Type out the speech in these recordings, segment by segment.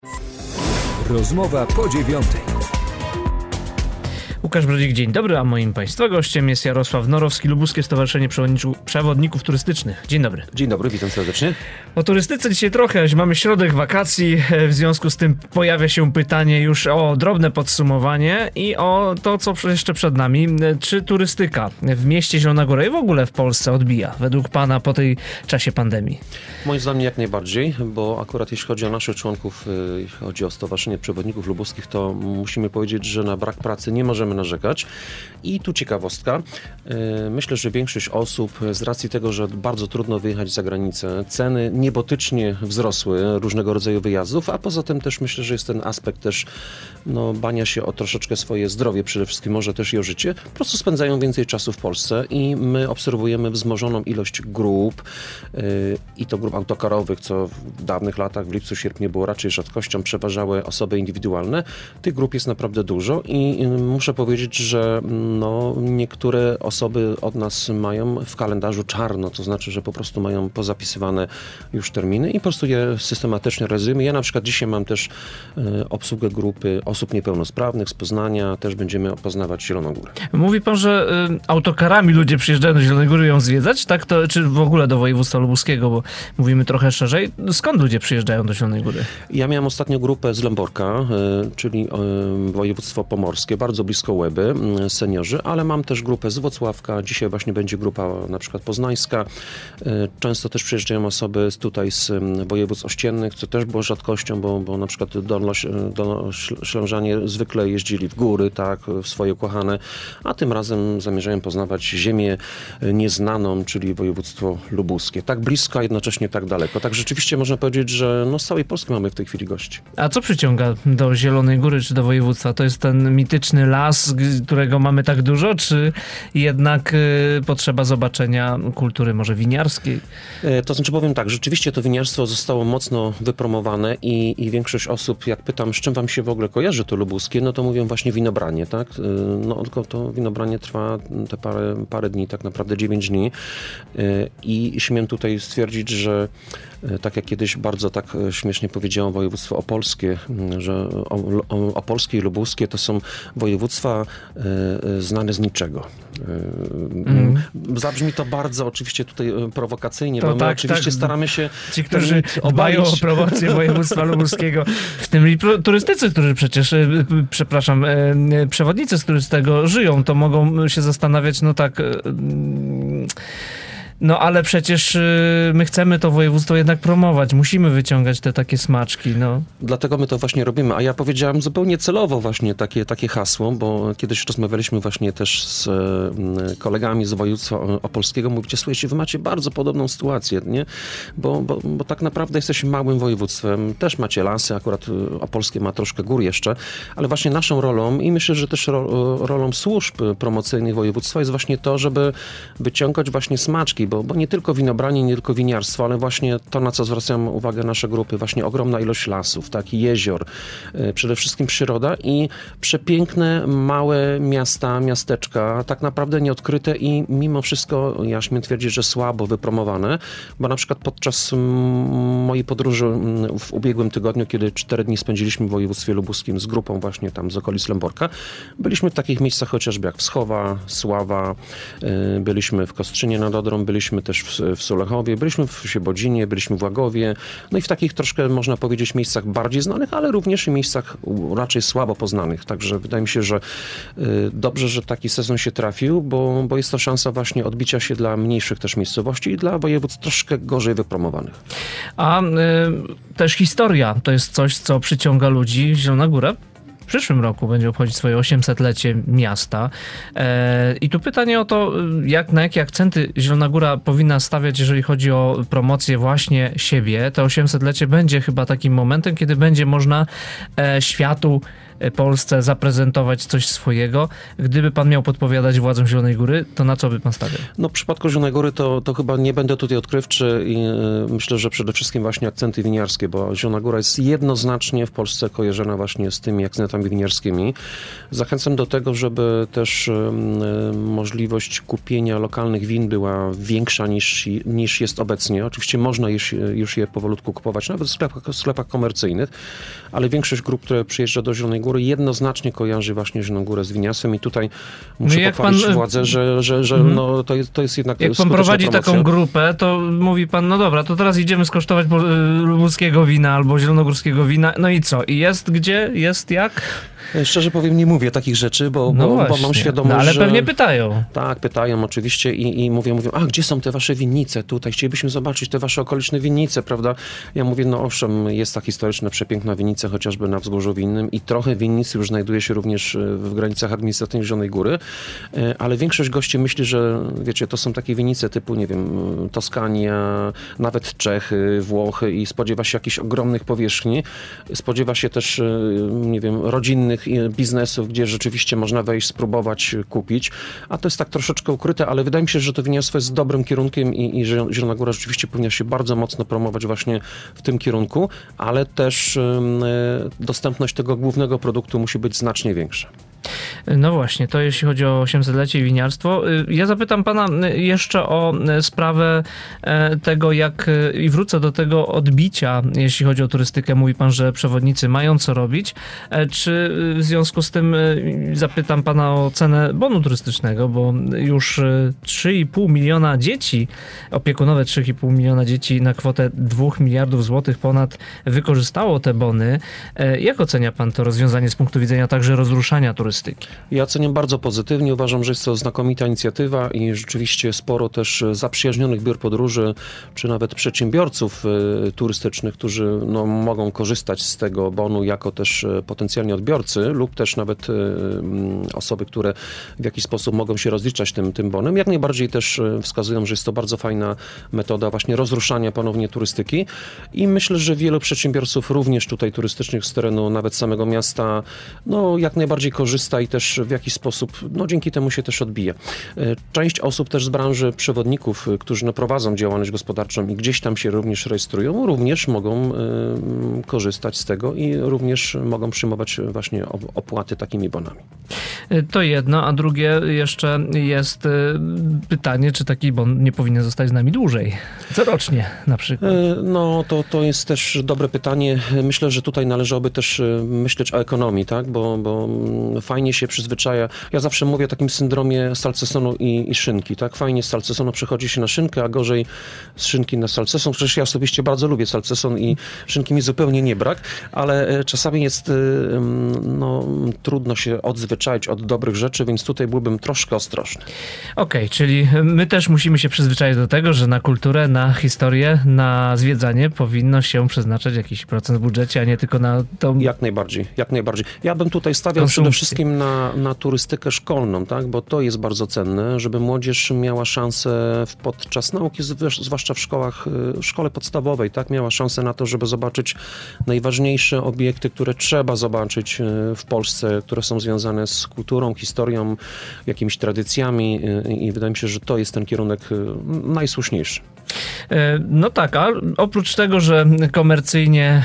Rozmowa po 9:00. Łukasz Brodzik, dzień dobry, a moim państwa gościem jest Jarosław Norowski, Lubuskie Stowarzyszenie Przewodników Turystycznych. Dzień dobry. Dzień dobry, witam serdecznie. O turystyce dzisiaj trochę, mamy środek wakacji, w związku z tym pojawia się pytanie już o drobne podsumowanie i o to, co jeszcze przed nami. Czy turystyka w mieście Zielona Góra i w ogóle w Polsce odbija, według pana, po tej czasie pandemii? Moim zdaniem jak najbardziej, bo akurat jeśli chodzi o naszych członków, jeśli chodzi o Stowarzyszenie Przewodników Lubuskich, to musimy powiedzieć, że na brak pracy nie możemy narzekać. I tu ciekawostka. Myślę, że większość osób z racji tego, że bardzo trudno wyjechać za granicę, ceny niebotycznie wzrosły różnego rodzaju wyjazdów, a poza tym też myślę, że jest ten aspekt też bania się o troszeczkę swoje zdrowie, przede wszystkim może też i o życie, po prostu spędzają więcej czasu w Polsce i my obserwujemy wzmożoną ilość grup i to grup autokarowych, co w dawnych latach, w lipcu, sierpniu było raczej rzadkością, przeważały osoby indywidualne. Tych grup jest naprawdę dużo i muszę powiedzieć, że niektóre osoby od nas mają w kalendarzu czarno, to znaczy, że po prostu mają pozapisywane już terminy i po prostu je systematycznie realizujemy. Ja na przykład dzisiaj mam też obsługę grupy osób niepełnosprawnych z Poznania, też będziemy poznawać Zieloną Górę. Mówi pan, że autokarami ludzie przyjeżdżają do Zielonej Góry ją zwiedzać, tak? To, czy w ogóle do województwa lubuskiego, bo mówimy trochę szerzej. Skąd ludzie przyjeżdżają do Zielonej Góry? Ja miałem ostatnio grupę z Lęborka, czyli województwo pomorskie, bardzo blisko Łeby, seniorzy, ale mam też grupę z Włocławka, dzisiaj właśnie będzie grupa na przykład poznańska. Często też przyjeżdżają osoby tutaj z województw ościennych, co też było rzadkością, bo na przykład Dolnoślążanie zwykle jeździli w góry, tak, w swoje ukochane, a tym razem zamierzają poznawać ziemię nieznaną, czyli województwo lubuskie. Tak blisko, a jednocześnie tak daleko. Tak rzeczywiście można powiedzieć, że z całej Polski mamy w tej chwili gości. A co przyciąga do Zielonej Góry czy do województwa? To jest ten mityczny las, którego mamy tak dużo, czy jednak potrzeba zobaczenia kultury może winiarskiej? To znaczy powiem tak, rzeczywiście to winiarstwo zostało mocno wypromowane i większość osób, jak pytam, z czym wam się w ogóle kojarzy to lubuskie, to mówią właśnie winobranie, tak? Tylko to winobranie trwa te parę dni, tak naprawdę 9 dni i śmiem tutaj stwierdzić, że tak jak kiedyś bardzo tak śmiesznie powiedziałem województwo opolskie, że opolskie i lubuskie to są województwa znane z niczego. Zabrzmi to bardzo oczywiście tutaj prowokacyjnie, bo my oczywiście staramy się... Ci, którzy dbają o promocję województwa lubuskiego, w tym turystycy, którzy przecież, przewodnicy, którzy z tego żyją, to mogą się zastanawiać, ale przecież my chcemy to województwo jednak promować. Musimy wyciągać te takie smaczki, Dlatego my to właśnie robimy. A ja powiedziałem zupełnie celowo właśnie takie hasło, bo kiedyś rozmawialiśmy właśnie też z kolegami z województwa opolskiego. Mówicie, słuchajcie, wy macie bardzo podobną sytuację, nie? Bo tak naprawdę jesteśmy małym województwem. Też macie lasy, akurat opolskie ma troszkę gór jeszcze, ale właśnie naszą rolą i myślę, że też rolą służb promocyjnych województwa jest właśnie to, żeby wyciągać właśnie smaczki, bo nie tylko winobranie, nie tylko winiarstwo, ale właśnie to, na co zwracają uwagę nasze grupy, właśnie ogromna ilość lasów, tak, jezior, przede wszystkim przyroda i przepiękne, małe miasta, miasteczka, tak naprawdę nieodkryte i mimo wszystko, ja śmiem twierdzić, że słabo wypromowane, bo na przykład podczas mojej podróży w ubiegłym tygodniu, kiedy 4 dni spędziliśmy w województwie lubuskim z grupą właśnie tam z okolic Lęborka, byliśmy w takich miejscach chociażby jak Wschowa, Sława, byliśmy w Kostrzynie nad Odrą, byliśmy też w Sulechowie, byliśmy w Siebodzinie, byliśmy w Łagowie, i w takich troszkę, można powiedzieć, miejscach bardziej znanych, ale również i miejscach raczej słabo poznanych. Także wydaje mi się, że dobrze, że taki sezon się trafił, bo jest to szansa właśnie odbicia się dla mniejszych też miejscowości i dla województw troszkę gorzej wypromowanych. A też historia to jest coś, co przyciąga ludzi. Zielona Góra w przyszłym roku będzie obchodzić swoje 800-lecie miasta. I tu pytanie o to, na jakie akcenty Zielona Góra powinna stawiać, jeżeli chodzi o promocję właśnie siebie. To 800-lecie będzie chyba takim momentem, kiedy będzie można światu Polsce zaprezentować coś swojego. Gdyby pan miał podpowiadać władzom Zielonej Góry, to na co by pan stawiał? No w przypadku Zielonej Góry to chyba nie będę tutaj odkrywczy i myślę, że przede wszystkim właśnie akcenty winiarskie, bo Zielona Góra jest jednoznacznie w Polsce kojarzona właśnie z tymi akcentami winiarskimi. Zachęcam do tego, żeby też możliwość kupienia lokalnych win była większa niż jest obecnie. Oczywiście można już je powolutku kupować, nawet w sklepach komercyjnych, ale większość grup, które przyjeżdża do Zielonej Góry, jednoznacznie kojarzy właśnie Zieloną Górę z winiarstwem i tutaj muszę pochwalić władzę, że no, to jest jednak jak pan prowadzi promocja. Taką grupę, to mówi pan, no dobra, to teraz idziemy skosztować lubuskiego wina albo zielonogórskiego wina, no i co? I jest gdzie? Jest jak? Szczerze powiem, nie mówię takich rzeczy, bo mam świadomość, no, ale że... pewnie pytają. Tak, pytają oczywiście i mówią, a gdzie są te wasze winnice tutaj? Chcielibyśmy zobaczyć te wasze okoliczne winnice, prawda? Ja mówię, no owszem, jest ta historyczna, przepiękna winnica, chociażby na Wzgórzu Winnym i trochę winnic już znajduje się również w granicach administracyjnych Zielonej Góry, ale większość gości myśli, że wiecie, to są takie winnice typu, nie wiem, Toskania, nawet Czechy, Włochy i spodziewa się jakichś ogromnych powierzchni. Spodziewa się też, nie wiem, rodzinnych biznesów, gdzie rzeczywiście można wejść, spróbować, kupić, a to jest tak troszeczkę ukryte, ale wydaje mi się, że to winiarstwo jest dobrym kierunkiem i Zielona Góra rzeczywiście powinna się bardzo mocno promować właśnie w tym kierunku, ale też dostępność tego głównego produktu musi być znacznie większa. No właśnie, to jeśli chodzi o 800-lecie i winiarstwo. Ja zapytam pana jeszcze o sprawę tego, jak i wrócę do tego odbicia, jeśli chodzi o turystykę. Mówi pan, że przewodnicy mają co robić. Czy w związku z tym zapytam pana o cenę bonu turystycznego, bo już 3,5 miliona dzieci, opiekunowe 3,5 miliona dzieci na kwotę 2 miliardów złotych ponad wykorzystało te bony. Jak ocenia pan to rozwiązanie z punktu widzenia także rozruszania turystyki? Ja oceniam bardzo pozytywnie. Uważam, że jest to znakomita inicjatywa i rzeczywiście sporo też zaprzyjaźnionych biur podróży, czy nawet przedsiębiorców turystycznych, którzy mogą korzystać z tego bonu jako też potencjalni odbiorcy lub też nawet osoby, które w jakiś sposób mogą się rozliczać tym bonem. Jak najbardziej też wskazują, że jest to bardzo fajna metoda właśnie rozruszania ponownie turystyki i myślę, że wielu przedsiębiorców również tutaj turystycznych z terenu nawet samego miasta, jak najbardziej korzysta i też w jakiś sposób, dzięki temu się też odbija. Część osób też z branży przewodników, którzy prowadzą działalność gospodarczą i gdzieś tam się również rejestrują, również mogą korzystać z tego i również mogą przyjmować właśnie opłaty takimi bonami. To jedno, a drugie jeszcze jest pytanie, czy taki bon nie powinien zostać z nami dłużej? Corocznie na przykład. To jest też dobre pytanie. Myślę, że tutaj należałoby też myśleć o ekonomii, tak? Bo fajnie się przyzwyczaja. Ja zawsze mówię o takim syndromie salcesonu i szynki, tak? Fajnie z salcesonu przechodzi się na szynkę, a gorzej z szynki na salceson. Przecież ja osobiście bardzo lubię salceson i szynki mi zupełnie nie brak, ale czasami jest trudno się odzwyczaić od dobrych rzeczy, więc tutaj byłbym troszkę ostrożny. Okej, czyli my też musimy się przyzwyczaić do tego, że na kulturę, na historię, na zwiedzanie powinno się przeznaczać jakiś procent w budżecie, a nie tylko na to. Jak najbardziej. Ja bym tutaj stawiał przede wszystkim na turystykę szkolną, tak? Bo to jest bardzo cenne, żeby młodzież miała szansę podczas nauki, zwłaszcza w szkole podstawowej, tak? Miała szansę na to, żeby zobaczyć najważniejsze obiekty, które trzeba zobaczyć w Polsce, które są związane z kulturą, historią, jakimiś tradycjami i wydaje mi się, że to jest ten kierunek najsłuszniejszy. No tak, a oprócz tego, że komercyjnie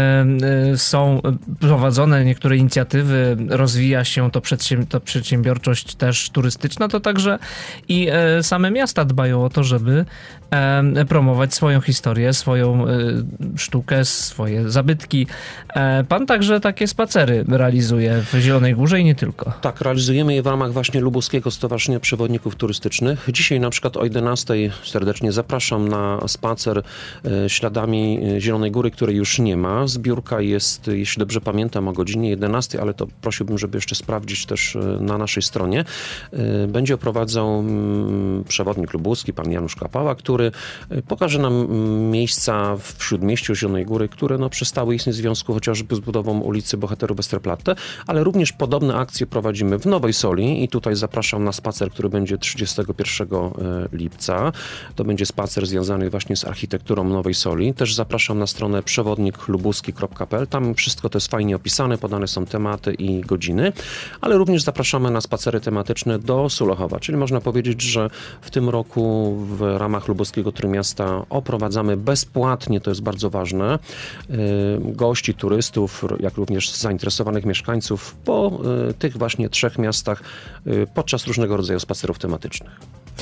są prowadzone niektóre inicjatywy, rozwija się to przedsiębiorczość też turystyczna, to także i same miasta dbają o to, żeby promować swoją historię, swoją sztukę, swoje zabytki. Pan także takie spacery realizuje w Zielonej Górze i nie tylko. Tak, realizujemy je w ramach właśnie Lubuskiego Stowarzyszenia Przewodników Turystycznych. Dzisiaj na przykład o 11:00 serdecznie zapraszam na spacer śladami Zielonej Góry, której już nie ma. Zbiórka jest, jeśli dobrze pamiętam, o godzinie 11:00, ale to prosiłbym, żeby jeszcze sprawdzić też na naszej stronie. Będzie oprowadzał przewodnik lubuski, pan Janusz Kapała, który pokaże nam miejsca w śródmieściu Zielonej Góry, które przestały istnieć w związku chociażby z budową ulicy Bohaterów Westerplatte, ale również podobne akcje prowadzimy w Nowej Soli i tutaj zapraszam na spacer, który będzie 31 lipca. To będzie spacer spacer związany właśnie z architekturą Nowej Soli. Też zapraszam na stronę przewodniklubuski.pl. Tam wszystko to jest fajnie opisane, podane są tematy i godziny, ale również zapraszamy na spacery tematyczne do Sulechowa, czyli można powiedzieć, że w tym roku w ramach Lubuskiego Trójmiasta oprowadzamy bezpłatnie, to jest bardzo ważne, gości, turystów, jak również zainteresowanych mieszkańców po tych właśnie 3 miastach podczas różnego rodzaju spacerów tematycznych.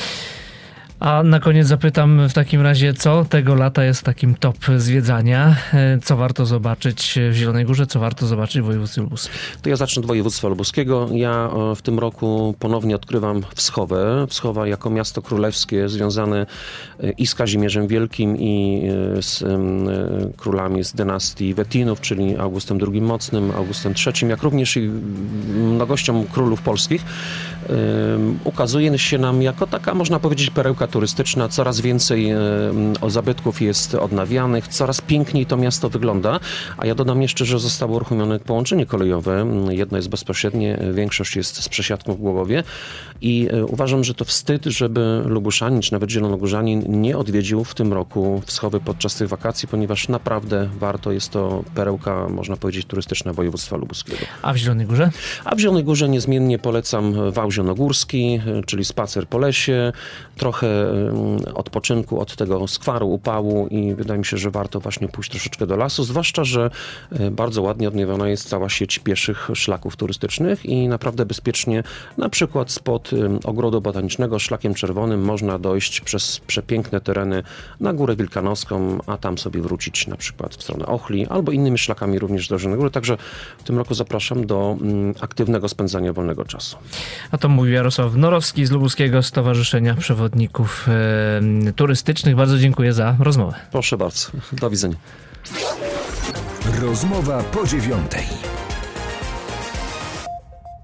A na koniec zapytam w takim razie, co tego lata jest takim top zwiedzania? Co warto zobaczyć w Zielonej Górze, co warto zobaczyć w województwie lubuskim? To ja zacznę od województwa lubuskiego. Ja w tym roku ponownie odkrywam Wschowę. Wschowa jako miasto królewskie związane i z Kazimierzem Wielkim, i z królami z dynastii Wettinów, czyli Augustem II Mocnym, Augustem III, jak również i mnogością królów polskich. Ukazuje się nam jako taka, można powiedzieć, perełka turystyczna. Coraz więcej zabytków jest odnawianych, coraz piękniej to miasto wygląda, a ja dodam jeszcze, że zostało uruchomione połączenie kolejowe. Jedno jest bezpośrednie, większość jest z przesiadką w Głogowie i uważam, że to wstyd, żeby Lubuszanin, czy nawet Zielonogórzanin nie odwiedził w tym roku Wschowy podczas tych wakacji, ponieważ naprawdę warto, jest to perełka, można powiedzieć, turystyczna województwa lubuskiego. A w Zielonej Górze? A w Zielonej Górze niezmiennie polecam wał zielonogórski, czyli spacer po lesie, trochę odpoczynku od tego skwaru, upału i wydaje mi się, że warto właśnie pójść troszeczkę do lasu, zwłaszcza, że bardzo ładnie odnowiona jest cała sieć pieszych szlaków turystycznych i naprawdę bezpiecznie, na przykład spod Ogrodu Botanicznego Szlakiem Czerwonym można dojść przez przepiękne tereny na Górę Wielkanowską, a tam sobie wrócić na przykład w stronę Ochli albo innymi szlakami również do Zielonej Góry. Także w tym roku zapraszam do aktywnego spędzania wolnego czasu. A to mówił Jarosław Norowski z Lubuskiego Stowarzyszenia Przewodników Turystycznych. Bardzo dziękuję za rozmowę. Proszę bardzo. Do widzenia. Rozmowa po 9:00.